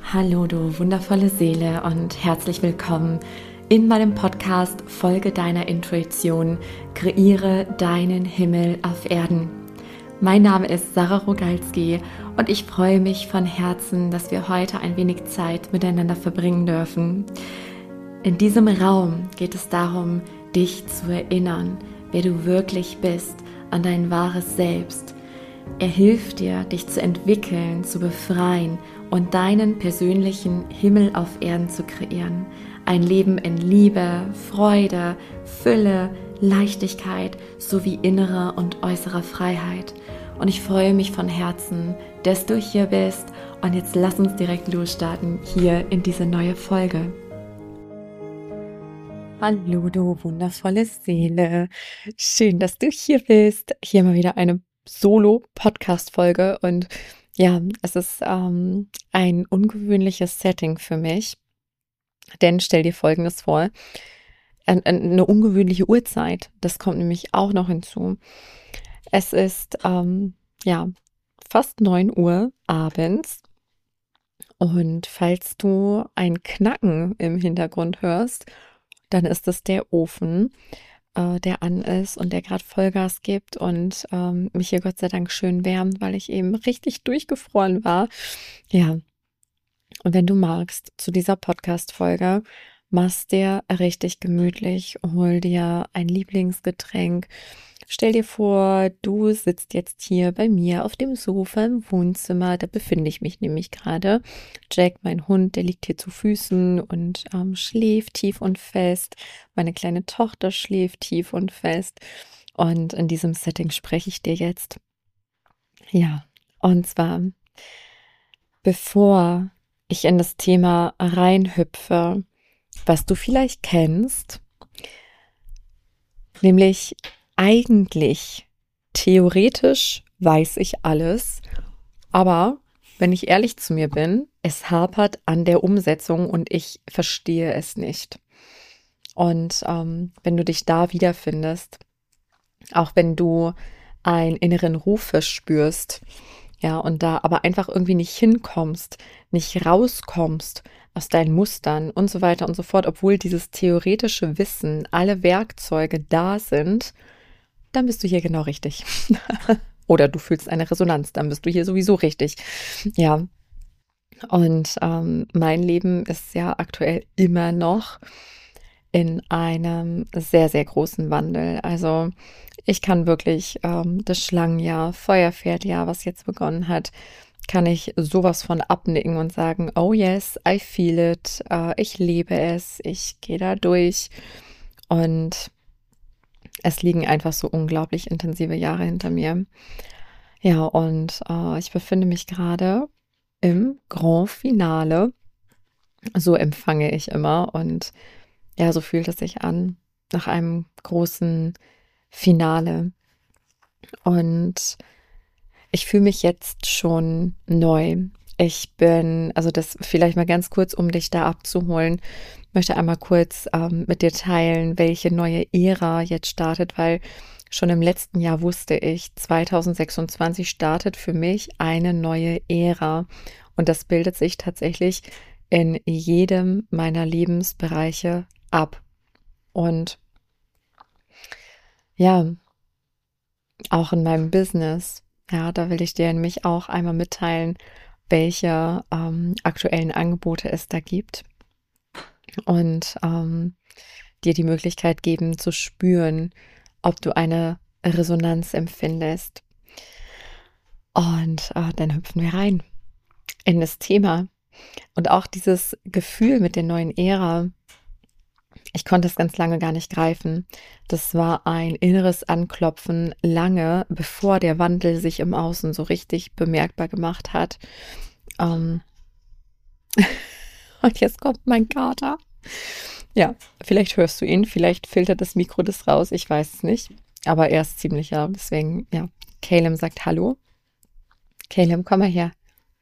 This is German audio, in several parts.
Hallo du wundervolle Seele und herzlich willkommen in meinem Podcast Folge deiner Intuition, kreiere deinen Himmel auf Erden. Mein Name ist Sarah Rogalski und ich freue mich von Herzen, dass wir heute ein wenig Zeit miteinander verbringen dürfen. In diesem Raum geht es darum, dich zu erinnern, wer du wirklich bist, an dein wahres Selbst. Er hilft dir, dich zu entwickeln, zu befreien und deinen persönlichen Himmel auf Erden zu kreieren. Ein Leben in Liebe, Freude, Fülle, Leichtigkeit sowie innerer und äußerer Freiheit. Und ich freue mich von Herzen, dass du hier bist. Und jetzt lass uns direkt losstarten hier in diese neue Folge. Hallo du wundervolle Seele. Schön, dass du hier bist. Hier mal wieder eine Solo-Podcast-Folge und ja, es ist ein ungewöhnliches Setting für mich, denn stell dir Folgendes vor, eine ungewöhnliche Uhrzeit, das kommt nämlich auch noch hinzu. Es ist fast 9 Uhr abends und falls du ein Knacken im Hintergrund hörst, dann ist es der Ofen, der an ist und der gerade Vollgas gibt und mich hier Gott sei Dank schön wärmt, weil ich eben richtig durchgefroren war. Ja, und wenn du magst, zu dieser Podcast-Folge, mach's dir richtig gemütlich, hol dir ein Lieblingsgetränk. Stell dir vor, du sitzt jetzt hier bei mir auf dem Sofa im Wohnzimmer, da befinde ich mich nämlich gerade. Jack, mein Hund, der liegt hier zu Füßen und schläft tief und fest. Meine kleine Tochter schläft tief und fest. Und in diesem Setting spreche ich dir jetzt. Ja, und zwar, bevor ich in das Thema reinhüpfe, was du vielleicht kennst, nämlich eigentlich, theoretisch weiß ich alles, aber wenn ich ehrlich zu mir bin, es hapert an der Umsetzung und ich verstehe es nicht. Und wenn du dich da wiederfindest, auch wenn du einen inneren Ruf verspürst, ja, und da aber einfach irgendwie nicht hinkommst, nicht rauskommst aus deinen Mustern und so weiter und so fort, obwohl dieses theoretische Wissen, alle Werkzeuge da sind, dann bist du hier genau richtig. Oder du fühlst eine Resonanz, dann bist du hier sowieso richtig. Ja, und mein Leben ist ja aktuell immer noch in einem sehr, sehr großen Wandel. Also ich kann wirklich das Schlangenjahr, Feuerpferdjahr, was jetzt begonnen hat, kann ich sowas von abnicken und sagen, oh yes, I feel it, ich lebe es, ich gehe da durch und es liegen einfach so unglaublich intensive Jahre hinter mir. Ja, und ich befinde mich gerade im Grand Finale. So empfange ich immer und ja, so fühlt es sich an nach einem großen Finale. Und ich fühle mich jetzt schon neu. Ich bin, also das vielleicht mal ganz kurz, um dich da abzuholen, möchte einmal kurz mit dir teilen, welche neue Ära jetzt startet, weil schon im letzten Jahr wusste ich, 2026 startet für mich eine neue Ära. Und das bildet sich tatsächlich in jedem meiner Lebensbereiche ab. Und ja, auch in meinem Business, ja, da will ich dir nämlich auch einmal mitteilen, welche aktuellen Angebote es da gibt und dir die Möglichkeit geben zu spüren, ob du eine Resonanz empfindest. Und dann hüpfen wir rein in das Thema und auch dieses Gefühl mit der neuen Ära. Ich konnte es ganz lange gar nicht greifen. Das war ein inneres Anklopfen, lange bevor der Wandel sich im Außen so richtig bemerkbar gemacht hat. Und jetzt kommt mein Kater. Ja, vielleicht hörst du ihn, vielleicht filtert das Mikro das raus, ich weiß es nicht. Aber er ist ziemlich laut, deswegen, ja. Caleb sagt Hallo. Caleb, komm mal her.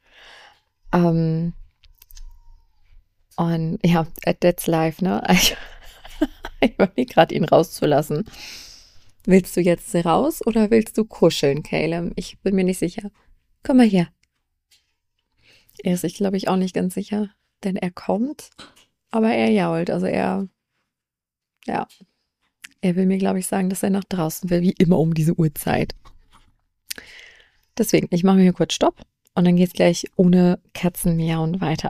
Und ja, that's life, ne? Ich überlege gerade, ihn rauszulassen. Willst du jetzt raus oder willst du kuscheln, Caleb? Ich bin mir nicht sicher. Komm mal her. Er ist sich, glaube ich, auch nicht ganz sicher, denn er kommt, aber er jault. Also ja, er will mir, glaube ich, sagen, dass er nach draußen will, wie immer um diese Uhrzeit. Deswegen, ich mache mir hier kurz Stopp und dann geht's gleich ohne Katzenmiauen weiter.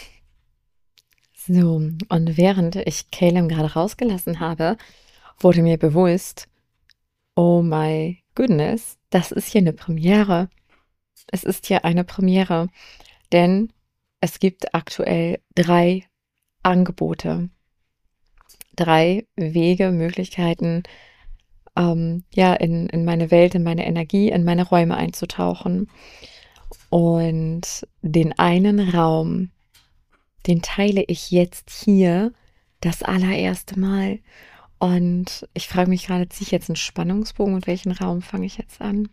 So, und während ich Caleb gerade rausgelassen habe, wurde mir bewusst, oh my goodness, das ist hier eine Premiere. Es ist hier eine Premiere, denn es gibt aktuell 3 Angebote, 3 Wege, Möglichkeiten, ja, in meine Welt, in meine Energie, in meine Räume einzutauchen. Und den einen Raum, den teile ich jetzt hier das allererste Mal. Und ich frage mich gerade, ziehe ich jetzt einen Spannungsbogen und welchen Raum fange ich jetzt an?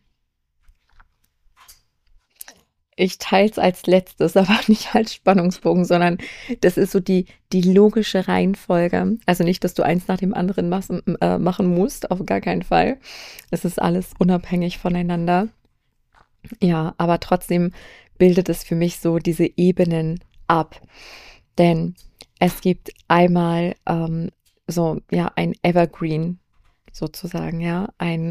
Ich teile es als letztes, aber nicht als Spannungsbogen, sondern das ist so die logische Reihenfolge. Also nicht, dass du eins nach dem anderen machen musst, auf gar keinen Fall. Es ist alles unabhängig voneinander. Ja, aber trotzdem bildet es für mich so diese Ebenen ab. Denn es gibt einmal so, ja, ein Evergreen sozusagen, ja,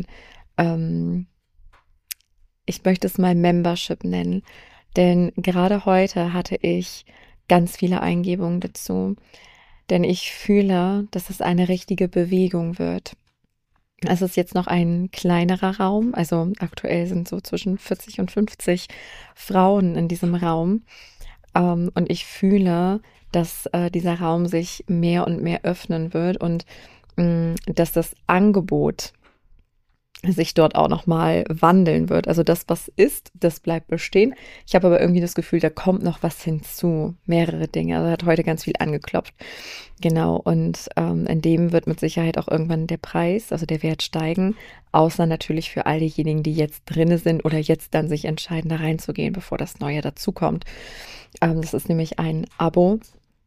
ich möchte es mal Membership nennen, denn gerade heute hatte ich ganz viele Eingebungen dazu, denn ich fühle, dass es eine richtige Bewegung wird. Es ist jetzt noch ein kleinerer Raum, also aktuell sind so zwischen 40 und 50 Frauen in diesem Raum, und ich fühle, dass dieser Raum sich mehr und mehr öffnen wird und dass das Angebot sich dort auch nochmal wandeln wird. Also das, was ist, das bleibt bestehen. Ich habe aber irgendwie das Gefühl, da kommt noch was hinzu, mehrere Dinge. Also er hat heute ganz viel angeklopft. Genau, und in dem wird mit Sicherheit auch irgendwann der Preis, also der Wert steigen, außer natürlich für all diejenigen, die jetzt drinne sind oder jetzt dann sich entscheiden, da reinzugehen, bevor das Neue dazukommt. Das ist nämlich ein Abo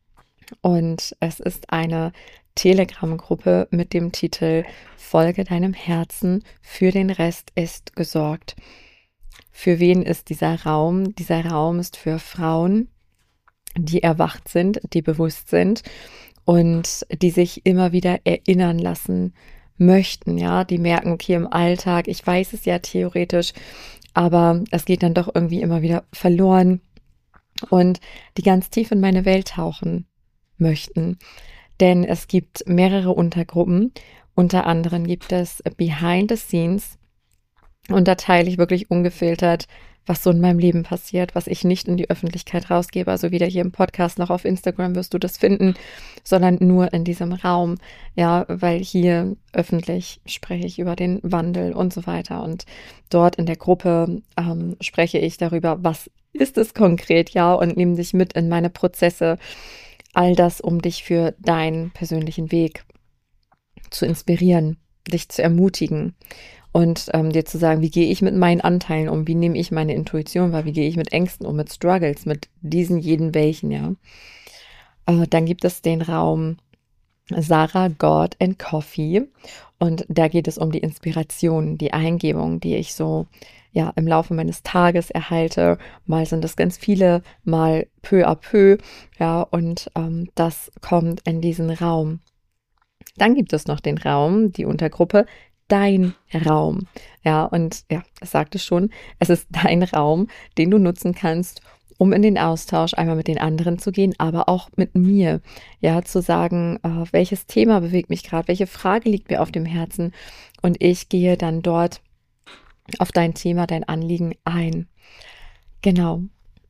und es ist eine Telegram-Gruppe mit dem Titel Folge deinem Herzen, für den Rest ist gesorgt. Für wen ist dieser Raum? Dieser Raum ist für Frauen, die erwacht sind, die bewusst sind und die sich immer wieder erinnern lassen möchten, ja, die merken, okay, im Alltag, ich weiß es ja theoretisch, aber es geht dann doch irgendwie immer wieder verloren und die ganz tief in meine Welt tauchen möchten. Denn es gibt mehrere Untergruppen. Unter anderem gibt es Behind the Scenes. Und da teile ich wirklich ungefiltert, was so in meinem Leben passiert, was ich nicht in die Öffentlichkeit rausgebe. Also weder hier im Podcast noch auf Instagram wirst du das finden, sondern nur in diesem Raum. Ja, weil hier öffentlich spreche ich über den Wandel und so weiter. Und dort in der Gruppe spreche ich darüber, was ist es konkret, ja, und nehme dich mit in meine Prozesse. All das, um dich für deinen persönlichen Weg zu inspirieren, dich zu ermutigen und dir zu sagen, wie gehe ich mit meinen Anteilen um, wie nehme ich meine Intuition wahr, wie gehe ich mit Ängsten um, mit Struggles, mit diesen, jeden, welchen, ja. Dann gibt es den Raum Sarah, God and Coffee und da geht es um die Inspiration, die Eingebung, die ich so ja im Laufe meines Tages erhalte. Mal sind es ganz viele, mal peu à peu, ja, und das kommt in diesen Raum. Dann gibt es noch den Raum, die Untergruppe, dein Raum. Ja, und ja, es sagte schon, es ist dein Raum, den du nutzen kannst, um in den Austausch einmal mit den anderen zu gehen, aber auch mit mir. Ja, zu sagen, welches Thema bewegt mich gerade, welche Frage liegt mir auf dem Herzen. Und ich gehe dann dort auf dein Thema, dein Anliegen ein. Genau.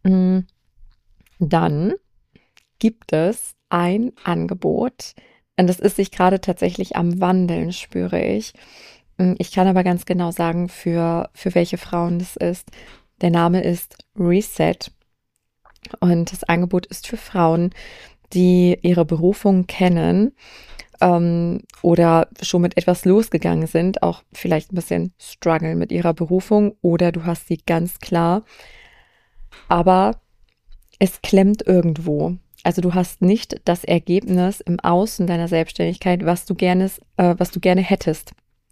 Dann gibt es ein Angebot, und das ist sich gerade tatsächlich am Wandeln, spüre ich. Ich kann aber ganz genau sagen, für welche Frauen das ist. Der Name ist Reset und das Angebot ist für Frauen, die ihre Berufung kennen oder schon mit etwas losgegangen sind, auch vielleicht ein bisschen strugglen mit ihrer Berufung oder du hast sie ganz klar, aber es klemmt irgendwo. Also du hast nicht das Ergebnis im Außen deiner Selbstständigkeit, was du gerne hättest.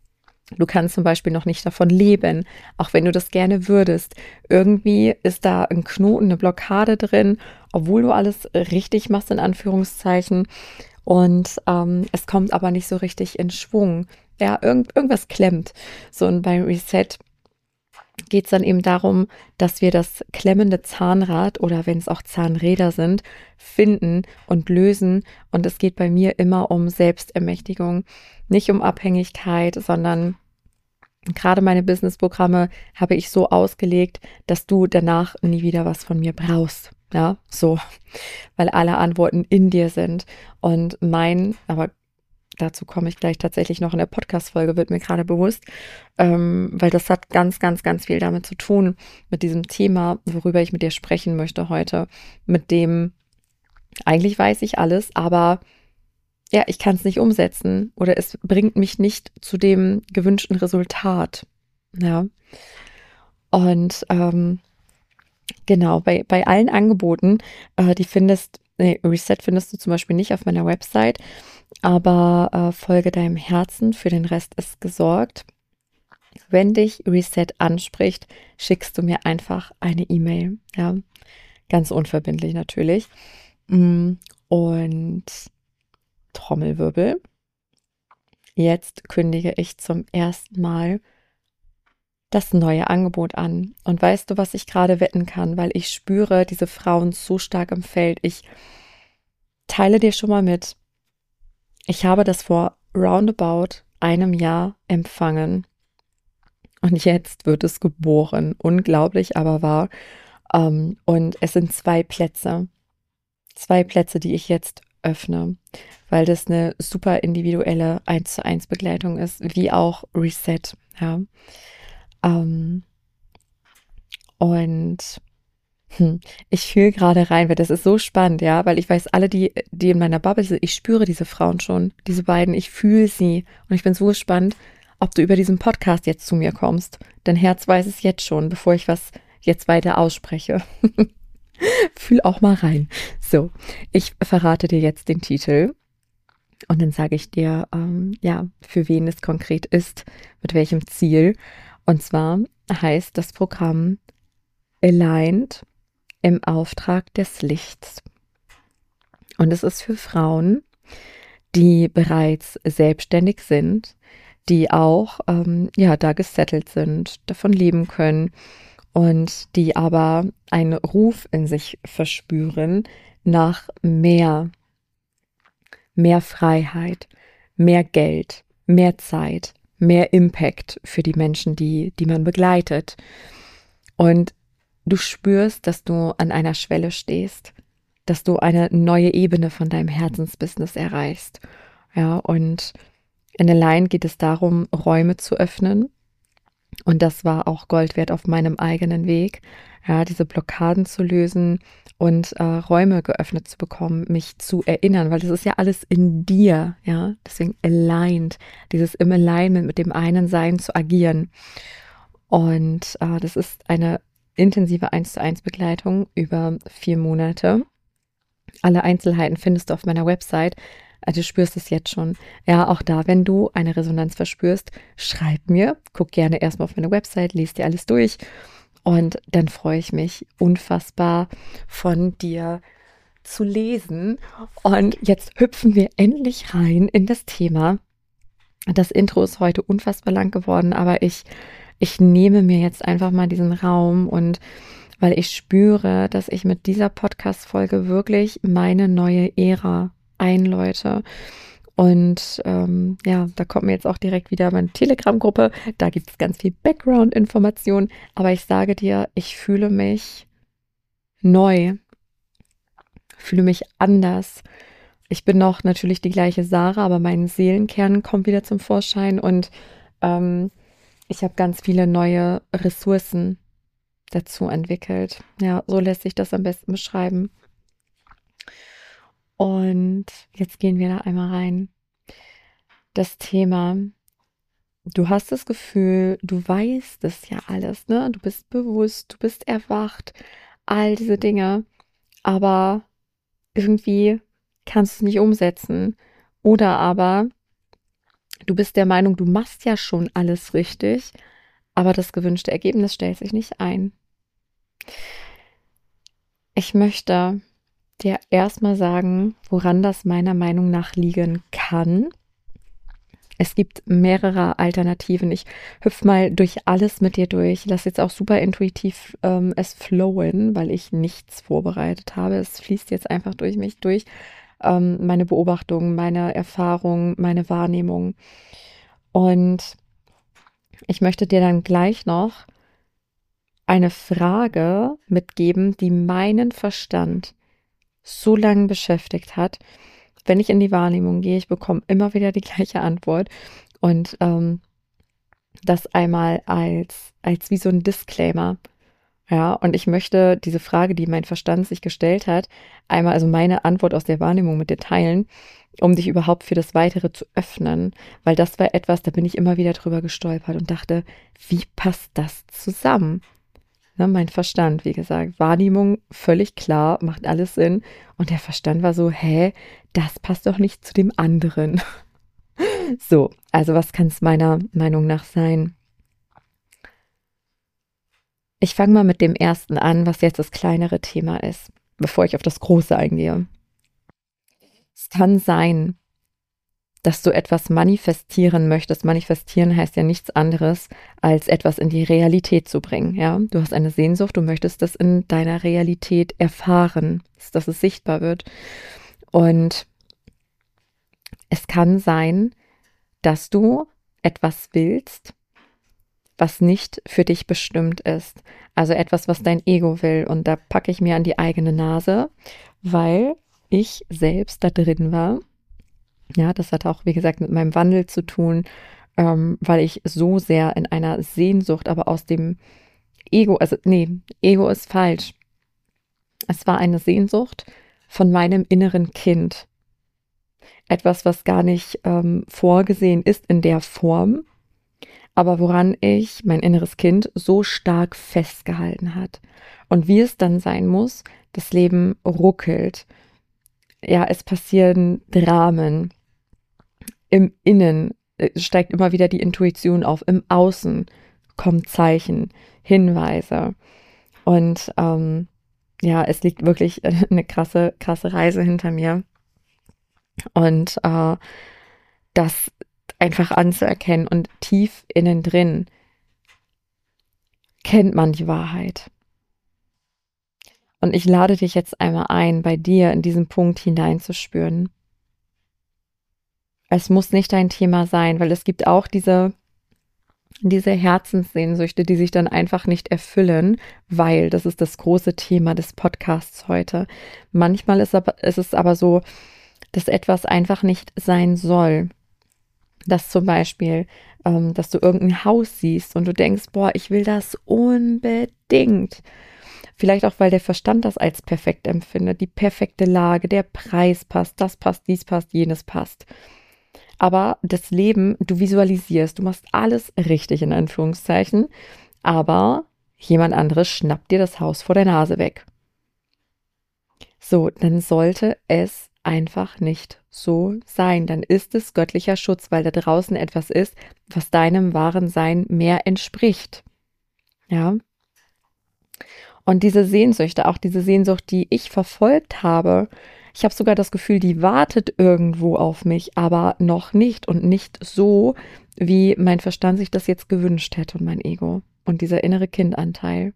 Du kannst zum Beispiel noch nicht davon leben, auch wenn du das gerne würdest. Irgendwie ist da ein Knoten, eine Blockade drin, obwohl du alles richtig machst, in Anführungszeichen. Und es kommt aber nicht so richtig in Schwung. Ja, irgendwas klemmt. So, und bei Reset geht es dann eben darum, dass wir das klemmende Zahnrad oder wenn es auch Zahnräder sind, finden und lösen. Und es geht bei mir immer um Selbstermächtigung, nicht um Abhängigkeit, sondern gerade meine Businessprogramme habe ich so ausgelegt, dass du danach nie wieder was von mir brauchst. Ja, so, weil alle Antworten in dir sind. Und aber dazu komme ich gleich tatsächlich noch in der Podcast-Folge, wird mir gerade bewusst, weil das hat ganz, ganz, ganz viel damit zu tun, mit diesem Thema, worüber ich mit dir sprechen möchte heute, mit dem, eigentlich weiß ich alles, aber ja, ich kann es nicht umsetzen oder es bringt mich nicht zu dem gewünschten Resultat. Ja. Und genau, bei allen Angeboten, Reset findest du zum Beispiel nicht auf meiner Website, aber folge deinem Herzen, für den Rest ist gesorgt. Wenn dich Reset anspricht, schickst du mir einfach eine E-Mail. Ja, ganz unverbindlich natürlich. Und Trommelwirbel. Jetzt kündige ich zum ersten Mal das neue Angebot an. Und weißt du, was ich gerade wetten kann? Weil ich spüre diese Frauen so stark im Feld. Ich teile dir schon mal mit. Ich habe das vor roundabout einem Jahr empfangen. Und jetzt wird es geboren. Unglaublich, aber wahr. Und es sind 2 Plätze. 2 Plätze, die ich jetzt öffne, weil das eine super individuelle 1:1 Begleitung ist, wie auch Reset. Ja. Ähm, und ich fühle gerade rein, weil das ist so spannend, ja, weil ich weiß, alle, die in meiner Bubble sind, ich spüre diese Frauen schon, diese beiden, ich fühle sie. Und ich bin so gespannt, ob du über diesen Podcast jetzt zu mir kommst. Dein Herz weiß es jetzt schon, bevor ich was jetzt weiter ausspreche. Fühl auch mal rein. So, ich verrate dir jetzt den Titel und dann sage ich dir, ja, für wen es konkret ist, mit welchem Ziel. Und zwar heißt das Programm Aligned im Auftrag des Lichts. Und es ist für Frauen, die bereits selbstständig sind, die auch ja da gesettelt sind, davon leben können und die aber einen Ruf in sich verspüren nach mehr Freiheit, mehr Geld, mehr Zeit, mehr Impact für die Menschen, die man begleitet. Und du spürst, dass du an einer Schwelle stehst, dass du eine neue Ebene von deinem Herzensbusiness erreichst. Ja, und in Align geht es darum, Räume zu öffnen. Und das war auch Gold wert auf meinem eigenen Weg, ja, diese Blockaden zu lösen und Räume geöffnet zu bekommen, mich zu erinnern, weil das ist ja alles in dir, ja, deswegen aligned, dieses im Alignment mit dem einen Sein zu agieren. Und das ist eine intensive 1:1 Begleitung über 4 Monate. Alle Einzelheiten findest du auf meiner Website. Also du spürst es jetzt schon. Ja, auch da, wenn du eine Resonanz verspürst, schreib mir. Guck gerne erstmal auf meine Website, lies dir alles durch. Und dann freue ich mich unfassbar von dir zu lesen. Und jetzt hüpfen wir endlich rein in das Thema. Das Intro ist heute unfassbar lang geworden, aber ich nehme mir jetzt einfach mal diesen Raum und weil ich spüre, dass ich mit dieser Podcast-Folge wirklich meine neue Ära einläute. Und ja, da kommt mir jetzt auch direkt wieder meine Telegram-Gruppe. Da gibt es ganz viel Background-Information. Aber ich sage dir, ich fühle mich neu, fühle mich anders. Ich bin noch natürlich die gleiche Sarah, aber mein Seelenkern kommt wieder zum Vorschein und ich habe ganz viele neue Ressourcen dazu entwickelt. Ja, so lässt sich das am besten beschreiben. Und jetzt gehen wir da einmal rein. Das Thema, du hast das Gefühl, du weißt es ja alles, ne? Du bist bewusst, du bist erwacht, all diese Dinge, aber irgendwie kannst du es nicht umsetzen. Oder aber Du bist der Meinung, du machst ja schon alles richtig, aber das gewünschte Ergebnis stellt sich nicht ein. Ich möchte dir erstmal sagen, woran das meiner Meinung nach liegen kann. Es gibt mehrere Alternativen. Ich hüpfe mal durch alles mit dir durch. Lass jetzt auch super intuitiv es flowen, weil ich nichts vorbereitet habe. Es fließt jetzt einfach durch mich durch. Meine Beobachtungen, meine Erfahrungen, meine Wahrnehmung. Und ich möchte dir dann gleich noch eine Frage mitgeben, die meinen Verstand so lange beschäftigt hat. Wenn ich in die Wahrnehmung gehe, ich bekomme immer wieder die gleiche Antwort. Und das einmal als wie so ein Disclaimer. Ja, und ich möchte diese Frage, die mein Verstand sich gestellt hat, einmal, also meine Antwort aus der Wahrnehmung mit dir teilen, um dich überhaupt für das Weitere zu öffnen. Weil das war etwas, da bin ich immer wieder drüber gestolpert und dachte, wie passt das zusammen? Ne, mein Verstand, wie gesagt, Wahrnehmung völlig klar, macht alles Sinn. Und der Verstand war so, hä, das passt doch nicht zu dem anderen. So, also was kann es meiner Meinung nach sein? Ich fange mal mit dem ersten an, was jetzt das kleinere Thema ist, bevor ich auf das große eingehe. Es kann sein, dass du etwas manifestieren möchtest. Manifestieren heißt ja nichts anderes, als etwas in die Realität zu bringen. Ja, du hast eine Sehnsucht, du möchtest das in deiner Realität erfahren, dass es sichtbar wird. Und es kann sein, dass du etwas willst, was nicht für dich bestimmt ist. Also etwas, was dein Ego will. Und da packe ich mir an die eigene Nase, weil ich selbst da drin war. Ja, das hat auch, wie gesagt, mit meinem Wandel zu tun, weil ich so sehr in einer Sehnsucht, aber aus dem Ego, also nee, Ego ist falsch. Es war eine Sehnsucht von meinem inneren Kind. Etwas, was gar nicht vorgesehen ist in der Form, aber woran ich, mein inneres Kind, so stark festgehalten hat. Und wie es dann sein muss, das Leben ruckelt. Ja, es passieren Dramen. Im Innen steigt immer wieder die Intuition auf. Im Außen kommen Zeichen, Hinweise. Und ja, es liegt wirklich eine krasse Reise hinter mir. Und das einfach anzuerkennen und tief innen drin kennt man die Wahrheit. Und ich lade dich jetzt einmal ein, bei dir in diesen Punkt hineinzuspüren. Es muss nicht dein Thema sein, weil es gibt auch diese Herzenssehnsüchte, die sich dann einfach nicht erfüllen, weil das ist das große Thema des Podcasts heute. Manchmal ist es aber so, dass etwas einfach nicht sein soll. Dass zum Beispiel, dass du irgendein Haus siehst und du denkst, boah, ich will das unbedingt. Vielleicht auch, weil der Verstand das als perfekt empfindet, die perfekte Lage, der Preis passt, das passt, dies passt, jenes passt. Aber das Leben, du visualisierst, du machst alles richtig in Anführungszeichen, aber jemand anderes schnappt dir das Haus vor der Nase weg. So, dann sollte es einfach nicht so sein. Dann ist es göttlicher Schutz, weil da draußen etwas ist, was deinem wahren Sein mehr entspricht. Ja. Und diese Sehnsüchte, auch diese Sehnsucht, die ich verfolgt habe, ich habe sogar das Gefühl, die wartet irgendwo auf mich, aber noch nicht und nicht so, wie mein Verstand sich das jetzt gewünscht hätte und mein Ego und dieser innere Kindanteil.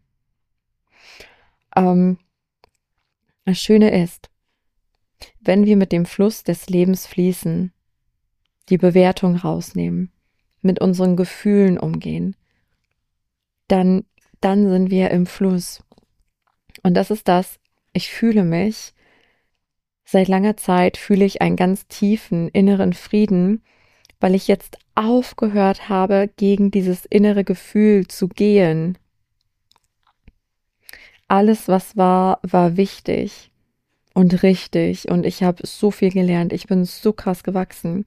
Das Schöne ist, wenn wir mit dem Fluss des Lebens fließen, die Bewertung rausnehmen, mit unseren Gefühlen umgehen, dann sind wir im Fluss. Und das ist das, ich fühle mich, seit langer Zeit fühle ich einen ganz tiefen inneren Frieden, weil ich jetzt aufgehört habe, gegen dieses innere Gefühl zu gehen. Alles, was war, war wichtig und richtig und ich habe so viel gelernt. Ich bin so krass gewachsen.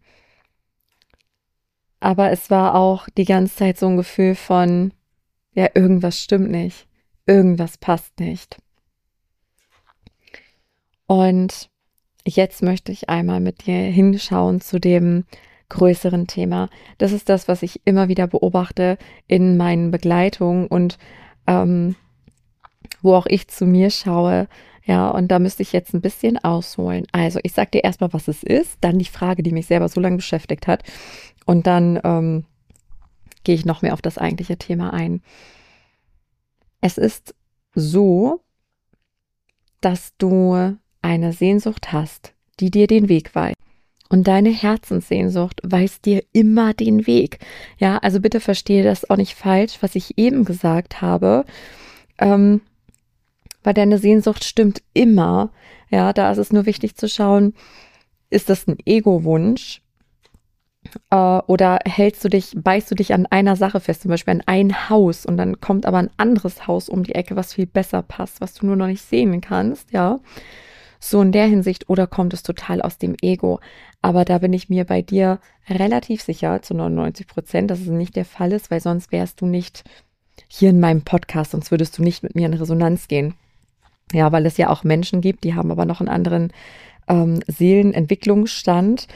Aber es war auch die ganze Zeit so ein Gefühl von, ja, irgendwas stimmt nicht, irgendwas passt nicht. Und jetzt möchte ich einmal mit dir hinschauen zu dem größeren Thema. Das ist das, was ich immer wieder beobachte in meinen Begleitungen und wo auch ich zu mir schaue. Ja, und da müsste ich jetzt ein bisschen ausholen. Also, ich sage dir erstmal, was es ist, dann die Frage, die mich selber so lange beschäftigt hat. Und dann gehe ich noch mehr auf das eigentliche Thema ein. Es ist so, dass du eine Sehnsucht hast, die dir den Weg weist. Und deine Herzenssehnsucht weist dir immer den Weg. Ja, also bitte verstehe das auch nicht falsch, was ich eben gesagt habe. Weil deine Sehnsucht stimmt immer. Ja, da ist es nur wichtig zu schauen, ist das ein Ego-Wunsch? Oder beißt du dich an einer Sache fest, zum Beispiel an ein Haus und dann kommt aber ein anderes Haus um die Ecke, was viel besser passt, was du nur noch nicht sehen kannst, ja. So in der Hinsicht, oder kommt es total aus dem Ego? Aber da bin ich mir bei dir relativ sicher, zu 99%, dass es nicht der Fall ist, weil sonst wärst du nicht hier in meinem Podcast, sonst würdest du nicht mit mir in Resonanz gehen. Ja, weil es ja auch Menschen gibt, die haben aber noch einen anderen Seelenentwicklungsstand,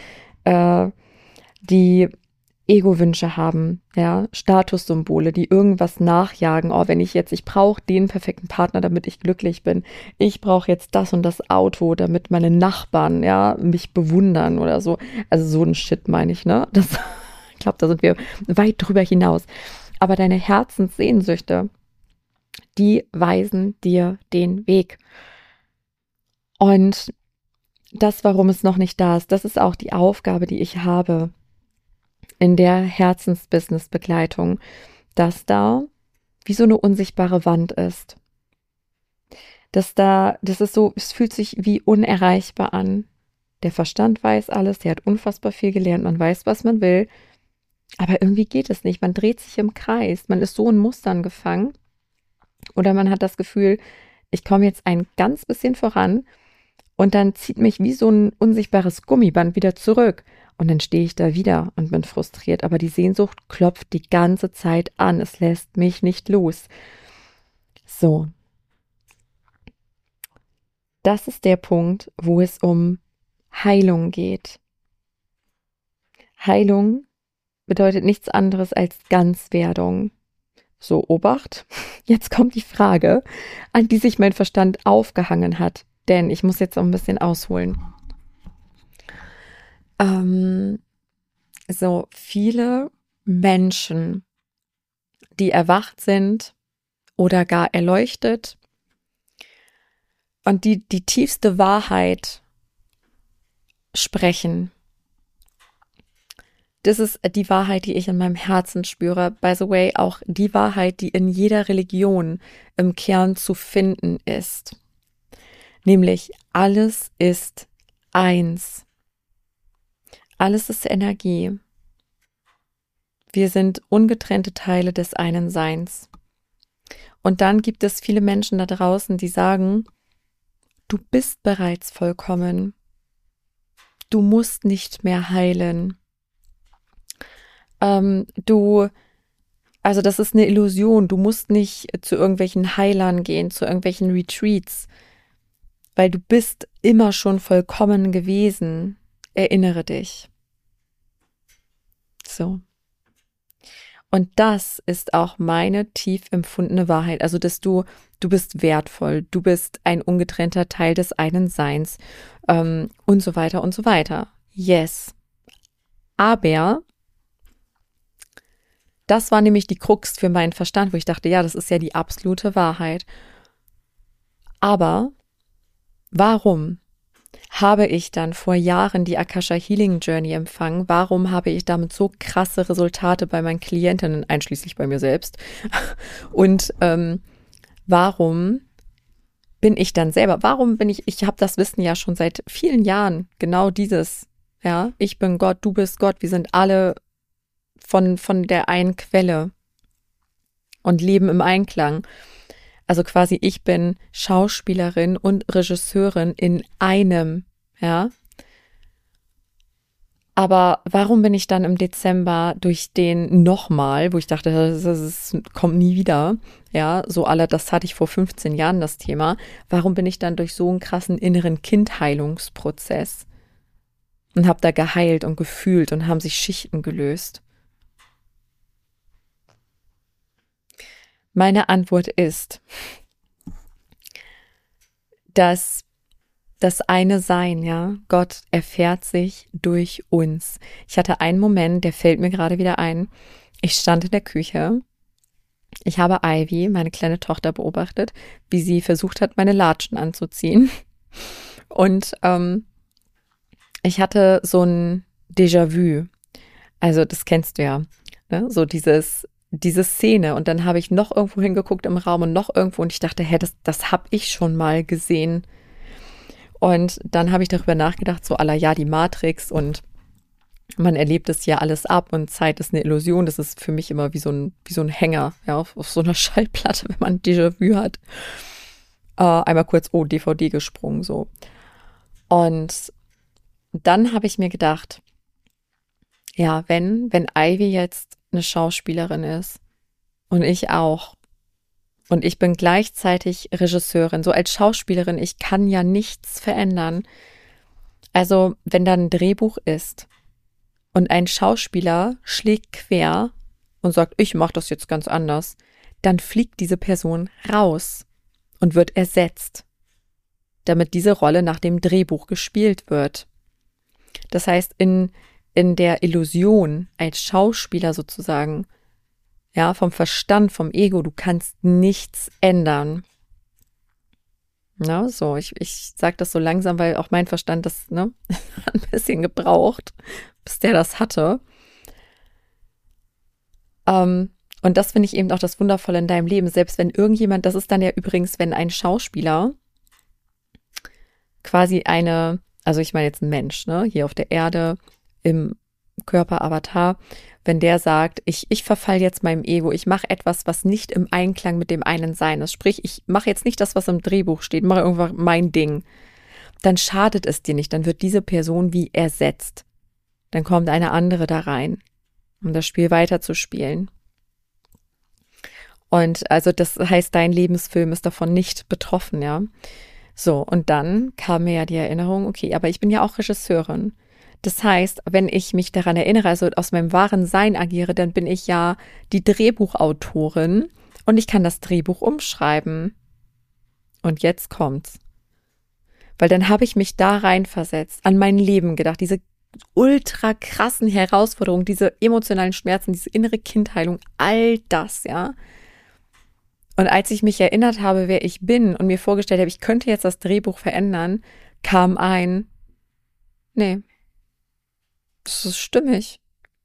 die Ego-Wünsche haben, ja, Statussymbole, die irgendwas nachjagen. Oh, ich brauche den perfekten Partner, damit ich glücklich bin. Ich brauche jetzt das und das Auto, damit meine Nachbarn, ja, mich bewundern oder so. Also so ein Shit meine ich, ne? Ich glaube, da sind wir weit drüber hinaus. Aber deine Herzenssehnsüchte, die weisen dir den Weg. Und das, warum es noch nicht da ist, das ist auch die Aufgabe, die ich habe in der Herzensbusiness-Begleitung, dass da wie so eine unsichtbare Wand ist. Das ist so, es fühlt sich wie unerreichbar an. Der Verstand weiß alles, der hat unfassbar viel gelernt, man weiß, was man will, aber irgendwie geht es nicht. Man dreht sich im Kreis, man ist so in Mustern gefangen oder man hat das Gefühl, ich komme jetzt ein ganz bisschen voran und dann zieht mich wie so ein unsichtbares Gummiband wieder zurück. Und dann stehe ich da wieder und bin frustriert. Aber die Sehnsucht klopft die ganze Zeit an. Es lässt mich nicht los. So. Das ist der Punkt, wo es um Heilung geht. Heilung bedeutet nichts anderes als Ganzwerdung. So, Obacht. Jetzt kommt die Frage, an die sich mein Verstand aufgehangen hat. Denn ich muss jetzt auch ein bisschen ausholen. So viele Menschen, die erwacht sind oder gar erleuchtet und die tiefste Wahrheit sprechen. Das ist die Wahrheit, die ich in meinem Herzen spüre. By the way, auch die Wahrheit, die in jeder Religion im Kern zu finden ist. Nämlich, alles ist eins. Alles ist Energie. Wir sind ungetrennte Teile des einen Seins. Und dann gibt es viele Menschen da draußen, die sagen, du bist bereits vollkommen. Du musst nicht mehr heilen. Also das ist eine Illusion. Du musst nicht zu irgendwelchen Heilern gehen, zu irgendwelchen Retreats, weil du bist immer schon vollkommen gewesen. Erinnere dich. So. Und das ist auch meine tief empfundene Wahrheit. Also, dass du bist wertvoll, du bist ein ungetrennter Teil des einen Seins und so weiter und so weiter. Yes. Aber das war nämlich die Krux für meinen Verstand, wo ich dachte, ja, das ist ja die absolute Wahrheit. Aber warum habe ich dann vor Jahren die Akasha Healing Journey empfangen? Warum habe ich damit so krasse Resultate bei meinen Klientinnen, einschließlich bei mir selbst? Und warum bin ich dann selber? Ich habe das Wissen ja schon seit vielen Jahren, genau dieses, ja, ich bin Gott, du bist Gott, wir sind alle von der einen Quelle und leben im Einklang. Also quasi, ich bin Schauspielerin und Regisseurin in einem, ja. Aber warum bin ich dann im Dezember durch den nochmal, wo ich dachte, das kommt nie wieder, ja, so das hatte ich vor 15 Jahren, das Thema. Warum bin ich dann durch so einen krassen inneren Kindheilungsprozess? und habe da geheilt und gefühlt und haben sich Schichten gelöst. Meine Antwort ist, dass das eine Sein, ja, Gott erfährt sich durch uns. Ich hatte einen Moment, der fällt mir gerade wieder ein. Ich stand in der Küche. Ich habe Ivy, meine kleine Tochter, beobachtet, wie sie versucht hat, meine Latschen anzuziehen. Und ich hatte so ein Déjà-vu. Also das kennst du ja, ne? So diese Szene. Und dann habe ich noch irgendwo hingeguckt im Raum und noch irgendwo und ich dachte, das habe ich schon mal gesehen. Und dann habe ich darüber nachgedacht, so à la ja, die Matrix und man erlebt es ja alles ab und Zeit ist eine Illusion. Das ist für mich immer wie so ein Hänger, ja, auf so einer Schallplatte, wenn man Déjà-vu hat. Einmal kurz, DVD gesprungen, so. Und dann habe ich mir gedacht, ja, wenn Ivy jetzt eine Schauspielerin ist und ich auch und ich bin gleichzeitig Regisseurin, so als Schauspielerin, ich kann ja nichts verändern. Also, wenn da ein Drehbuch ist und ein Schauspieler schlägt quer und sagt, ich mache das jetzt ganz anders, dann fliegt diese Person raus und wird ersetzt, damit diese Rolle nach dem Drehbuch gespielt wird. Das heißt, in der Illusion als Schauspieler sozusagen, ja, vom Verstand, vom Ego, du kannst nichts ändern. Na, so, ich sage das so langsam, weil auch mein Verstand das, ne, ein bisschen gebraucht, bis der das hatte. Und das finde ich eben auch das Wundervolle in deinem Leben, selbst wenn irgendjemand, das ist dann ja übrigens, wenn ein Schauspieler quasi also ich meine jetzt ein Mensch, ne, hier auf der Erde, im Körper Avatar, wenn der sagt, ich verfall jetzt meinem Ego, ich mache etwas, was nicht im Einklang mit dem einen Sein ist, sprich, ich mache jetzt nicht das, was im Drehbuch steht, mache irgendwann mein Ding, dann schadet es dir nicht, dann wird diese Person wie ersetzt. Dann kommt eine andere da rein, um das Spiel weiterzuspielen. Und also das heißt, dein Lebensfilm ist davon nicht betroffen, ja. So, und dann kam mir ja die Erinnerung, okay, aber ich bin ja auch Regisseurin. Das heißt, wenn ich mich daran erinnere, also aus meinem wahren Sein agiere, dann bin ich ja die Drehbuchautorin und ich kann das Drehbuch umschreiben. Und jetzt kommt's. Weil dann habe ich mich da reinversetzt, an mein Leben gedacht, diese ultra krassen Herausforderungen, diese emotionalen Schmerzen, diese innere Kindheilung, all das, ja. Und als ich mich erinnert habe, wer ich bin und mir vorgestellt habe, ich könnte jetzt das Drehbuch verändern, kam nee, das ist stimmig.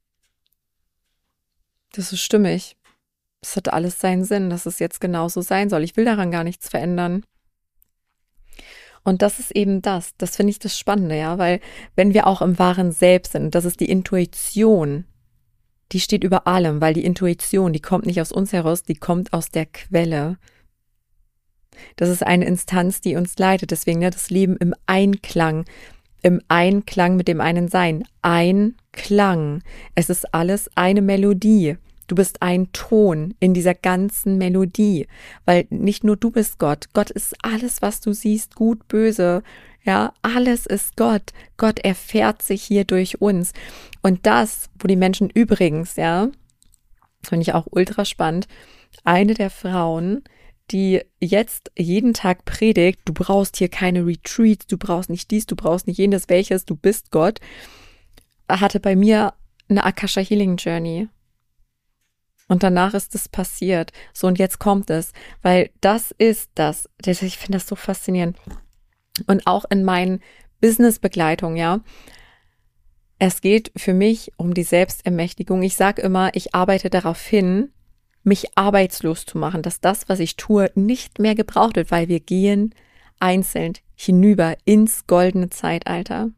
Das ist stimmig. Das hat alles seinen Sinn, dass es jetzt genauso sein soll. Ich will daran gar nichts verändern. Und das ist eben das finde ich das Spannende, ja, weil wenn wir auch im wahren Selbst sind, das ist die Intuition, die steht über allem, weil die Intuition, die kommt nicht aus uns heraus, die kommt aus der Quelle. Das ist eine Instanz, die uns leitet, deswegen das Leben im Einklang mit dem einen Sein. Ein Klang. Es ist alles eine Melodie. Du bist ein Ton in dieser ganzen Melodie, weil nicht nur du bist Gott. Gott ist alles, was du siehst, gut, böse. Ja, alles ist Gott. Gott erfährt sich hier durch uns. Und das, wo die Menschen übrigens, ja, das finde ich auch ultra spannend, eine der Frauen, die jetzt jeden Tag predigt, du brauchst hier keine Retreats, du brauchst nicht dies, du brauchst nicht jenes, welches, du bist Gott, hatte bei mir eine Akasha Healing Journey. Und danach ist es passiert. So, und jetzt kommt es, weil das ist das. Ich finde das so faszinierend. Und auch in meinen Business-Begleitungen, ja. Es geht für mich um die Selbstermächtigung. Ich sage immer, ich arbeite darauf hin, mich arbeitslos zu machen, dass das, was ich tue, nicht mehr gebraucht wird, weil wir gehen einzeln hinüber ins goldene Zeitalter.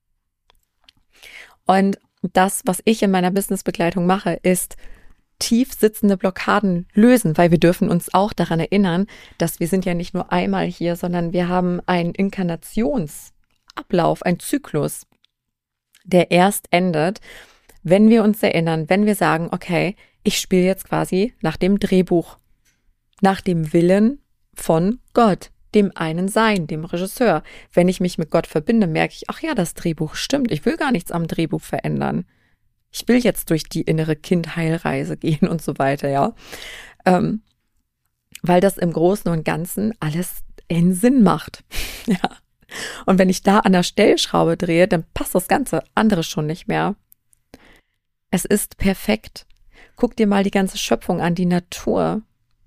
Und das, was ich in meiner Businessbegleitung mache, ist tief sitzende Blockaden lösen, weil wir dürfen uns auch daran erinnern, dass wir sind ja nicht nur einmal hier, sondern wir haben einen Inkarnationsablauf, einen Zyklus, der erst endet, wenn wir uns erinnern, wenn wir sagen, okay, ich spiele jetzt quasi nach dem Drehbuch, nach dem Willen von Gott, dem einen Sein, dem Regisseur. Wenn ich mich mit Gott verbinde, merke ich, ach ja, das Drehbuch stimmt. Ich will gar nichts am Drehbuch verändern. Ich will jetzt durch die innere Kindheilreise gehen und so weiter, ja. Weil das im Großen und Ganzen alles einen Sinn macht. Ja. Und wenn ich da an der Stellschraube drehe, dann passt das ganze andere schon nicht mehr. Es ist perfekt. Guck dir mal die ganze Schöpfung an, die Natur.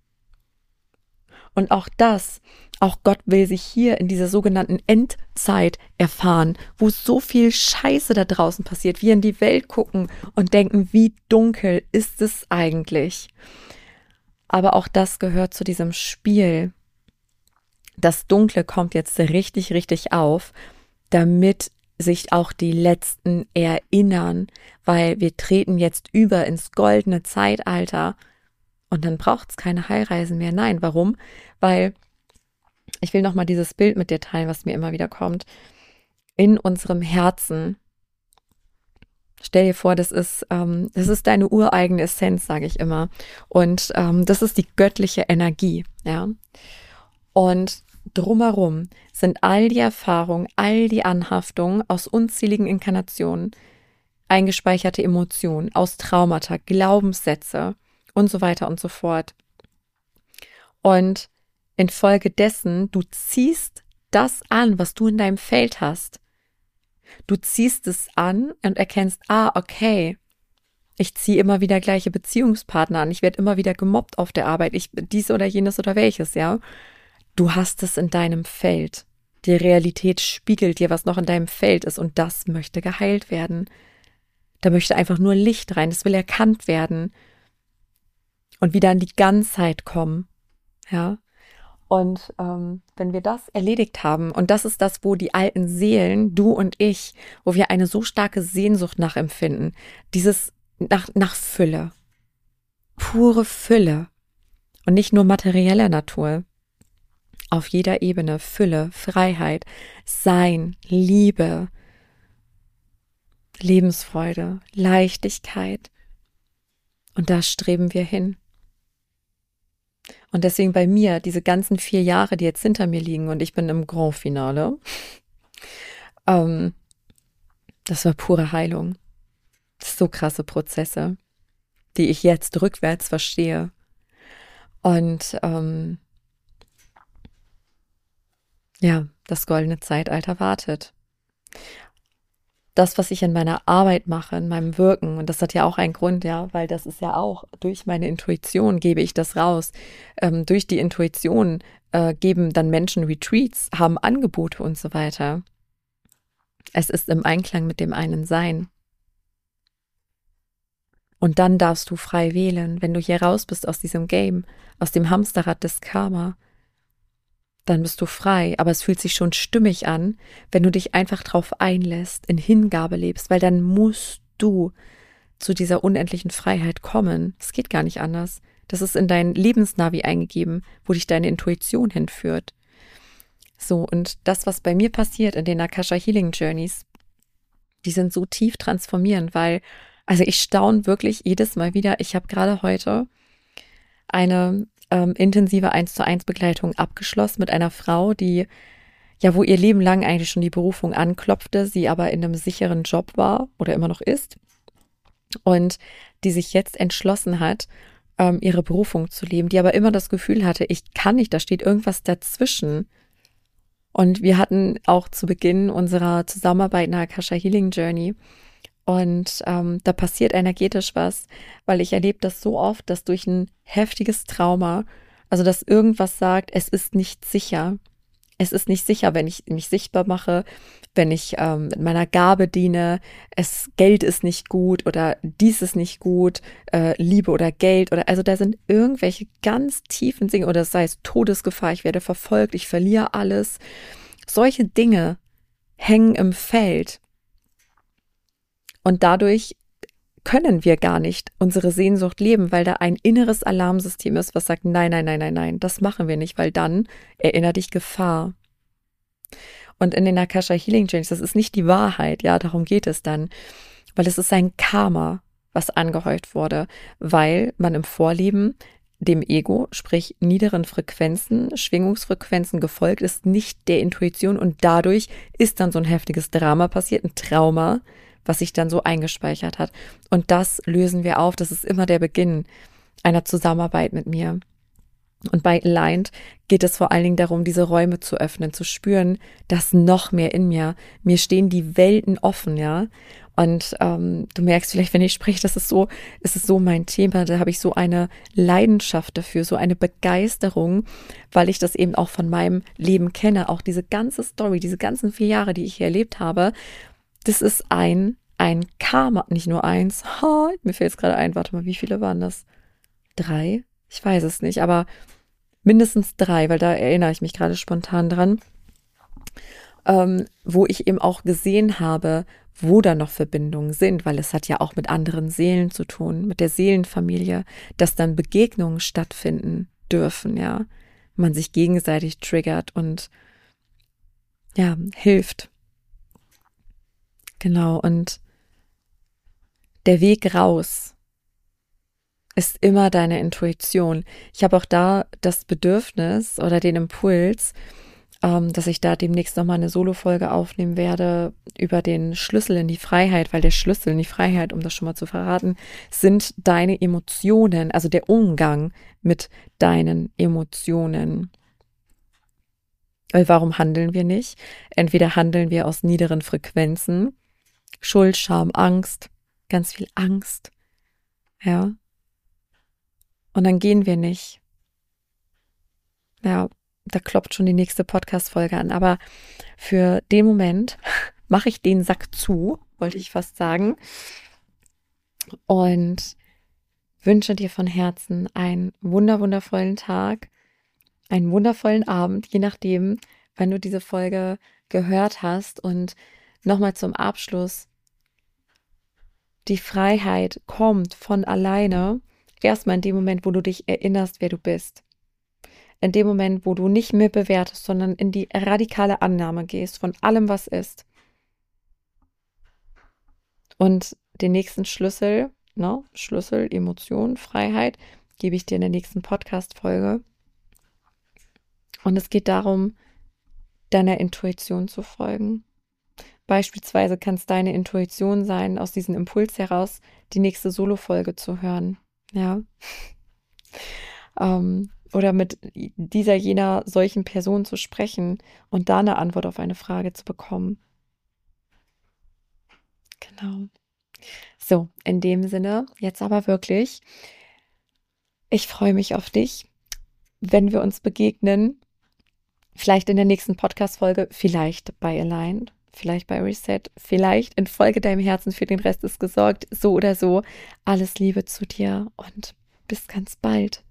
Und auch Gott will sich hier in dieser sogenannten Endzeit erfahren, wo so viel Scheiße da draußen passiert, wir in die Welt gucken und denken, wie dunkel ist es eigentlich? Aber auch das gehört zu diesem Spiel. Das Dunkle kommt jetzt richtig, richtig auf, damit sich auch die Letzten erinnern, weil wir treten jetzt über ins goldene Zeitalter und dann braucht es keine Heilreisen mehr. Nein, warum? Weil, ich will nochmal dieses Bild mit dir teilen, was mir immer wieder kommt. In unserem Herzen, stell dir vor, das ist deine ureigene Essenz, sage ich immer. Und das ist die göttliche Energie, ja. Und drumherum sind all die Erfahrungen, all die Anhaftungen aus unzähligen Inkarnationen, eingespeicherte Emotionen, aus Traumata, Glaubenssätze und so weiter und so fort. Und infolgedessen, du ziehst das an, was du in deinem Feld hast. Du ziehst es an und erkennst, okay, ich ziehe immer wieder gleiche Beziehungspartner an, ich werde immer wieder gemobbt auf der Arbeit, dies oder jenes oder welches, ja. Du hast es in deinem Feld. Die Realität spiegelt dir, was noch in deinem Feld ist und das möchte geheilt werden. Da möchte einfach nur Licht rein, es will erkannt werden und wieder an die Ganzheit kommen, ja. Und wenn wir das erledigt haben, und das ist das, wo die alten Seelen, du und ich, wo wir eine so starke Sehnsucht nachempfinden, dieses nach Fülle, pure Fülle und nicht nur materieller Natur, auf jeder Ebene Fülle, Freiheit, Sein, Liebe, Lebensfreude, Leichtigkeit. Und da streben wir hin. Und deswegen bei mir, diese ganzen 4 Jahre, die jetzt hinter mir liegen und ich bin im Grand Finale, das war pure Heilung. So krasse Prozesse, die ich jetzt rückwärts verstehe. Und das goldene Zeitalter wartet. Das, was ich in meiner Arbeit mache, in meinem Wirken, und das hat ja auch einen Grund, ja, weil das ist ja auch, durch meine Intuition gebe ich das raus. Durch die Intuition geben dann Menschen Retreats, haben Angebote und so weiter. Es ist im Einklang mit dem einen Sein. Und dann darfst du frei wählen, wenn du hier raus bist aus diesem Game, aus dem Hamsterrad des Karma, dann bist du frei, aber es fühlt sich schon stimmig an, wenn du dich einfach drauf einlässt, in Hingabe lebst, weil dann musst du zu dieser unendlichen Freiheit kommen. Es geht gar nicht anders. Das ist in dein Lebensnavi eingegeben, wo dich deine Intuition hinführt. So, und das, was bei mir passiert in den Akasha Healing Journeys, die sind so tief transformierend, weil, also ich staune wirklich jedes Mal wieder. Ich habe gerade heute eine intensive 1:1 Begleitung abgeschlossen mit einer Frau, die, ja, wo ihr Leben lang eigentlich schon die Berufung anklopfte, sie aber in einem sicheren Job war oder immer noch ist und die sich jetzt entschlossen hat, ihre Berufung zu leben, die aber immer das Gefühl hatte, ich kann nicht, da steht irgendwas dazwischen. Und wir hatten auch zu Beginn unserer Zusammenarbeit in der Akasha Healing Journey und da passiert energetisch was, weil ich erlebe das so oft, dass durch ein heftiges Trauma, also dass irgendwas sagt, es ist nicht sicher. Es ist nicht sicher, wenn ich mich sichtbar mache, wenn ich mit meiner Gabe diene, Geld ist nicht gut oder dies ist nicht gut, Liebe oder Geld oder, also da sind irgendwelche ganz tiefen Dinge oder sei es Todesgefahr, ich werde verfolgt, ich verliere alles. Solche Dinge hängen im Feld. Und dadurch können wir gar nicht unsere Sehnsucht leben, weil da ein inneres Alarmsystem ist, was sagt, nein, nein, nein, nein, nein, das machen wir nicht, weil dann erinnert dich Gefahr. Und in den Akasha Healing Journeys, das ist nicht die Wahrheit, ja, darum geht es dann, weil es ist ein Karma, was angehäuft wurde, weil man im Vorleben dem Ego, sprich niederen Frequenzen, Schwingungsfrequenzen gefolgt ist, nicht der Intuition, und dadurch ist dann so ein heftiges Drama passiert, ein Trauma, was sich dann so eingespeichert hat. Und das lösen wir auf. Das ist immer der Beginn einer Zusammenarbeit mit mir. Und bei Aligned geht es vor allen Dingen darum, diese Räume zu öffnen, zu spüren, dass noch mehr in mir stehen die Welten offen, ja. Und du merkst vielleicht, wenn ich spreche, es ist so mein Thema, da habe ich so eine Leidenschaft dafür, so eine Begeisterung, weil ich das eben auch von meinem Leben kenne, auch diese ganze Story, diese ganzen 4 Jahre, die ich hier erlebt habe, das ist ein Karma, nicht nur eins, mir fällt es gerade ein, warte mal, wie viele waren das? 3? Ich weiß es nicht, aber mindestens 3, weil da erinnere ich mich gerade spontan dran, wo ich eben auch gesehen habe, wo da noch Verbindungen sind, weil es hat ja auch mit anderen Seelen zu tun, mit der Seelenfamilie, dass dann Begegnungen stattfinden dürfen, ja, man sich gegenseitig triggert und ja, hilft. Genau, und der Weg raus ist immer deine Intuition. Ich habe auch da das Bedürfnis oder den Impuls, dass ich da demnächst nochmal eine Solo-Folge aufnehmen werde über den Schlüssel in die Freiheit, weil der Schlüssel in die Freiheit, um das schon mal zu verraten, sind deine Emotionen, also der Umgang mit deinen Emotionen. Weil warum handeln wir nicht? Entweder handeln wir aus niederen Frequenzen, Schuld, Scham, Angst, ganz viel Angst, ja. Und dann gehen wir nicht. Ja, da klopft schon die nächste Podcast-Folge an. Aber für den Moment mache ich den Sack zu, wollte ich fast sagen. Und wünsche dir von Herzen einen wundervollen Tag, einen wundervollen Abend, je nachdem, wann du diese Folge gehört hast. Und nochmal zum Abschluss. Die Freiheit kommt von alleine. Erstmal in dem Moment, wo du dich erinnerst, wer du bist. In dem Moment, wo du nicht mehr bewertest, sondern in die radikale Annahme gehst von allem, was ist. Und den nächsten Schlüssel, Schlüssel, Emotion, Freiheit, gebe ich dir in der nächsten Podcast-Folge. Und es geht darum, deiner Intuition zu folgen. Beispielsweise kann es deine Intuition sein, aus diesem Impuls heraus die nächste Solo-Folge zu hören. Ja. Oder mit jener solchen Person zu sprechen und da eine Antwort auf eine Frage zu bekommen. Genau. So, in dem Sinne, jetzt aber wirklich, ich freue mich auf dich, wenn wir uns begegnen, vielleicht in der nächsten Podcast-Folge, vielleicht bei Aligned, vielleicht bei Reset, vielleicht in Folge deinem Herzen, für den Rest ist gesorgt, so oder so. Alles Liebe zu dir und bis ganz bald.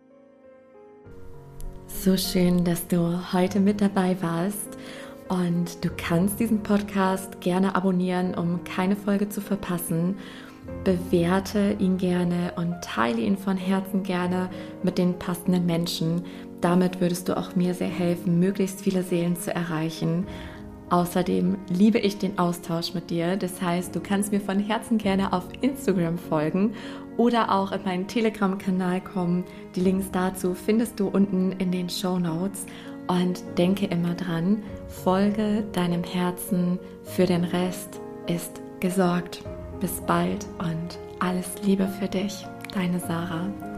So schön, dass du heute mit dabei warst, und du kannst diesen Podcast gerne abonnieren, um keine Folge zu verpassen. Bewerte ihn gerne und teile ihn von Herzen gerne mit den passenden Menschen. Damit würdest du auch mir sehr helfen, möglichst viele Seelen zu erreichen. Außerdem liebe ich den Austausch mit dir. Das heißt, du kannst mir von Herzen gerne auf Instagram folgen oder auch in meinen Telegram-Kanal kommen. Die Links dazu findest du unten in den Shownotes. Und denke immer dran, folge deinem Herzen, für den Rest ist gesorgt. Bis bald und alles Liebe für dich, deine Sarah.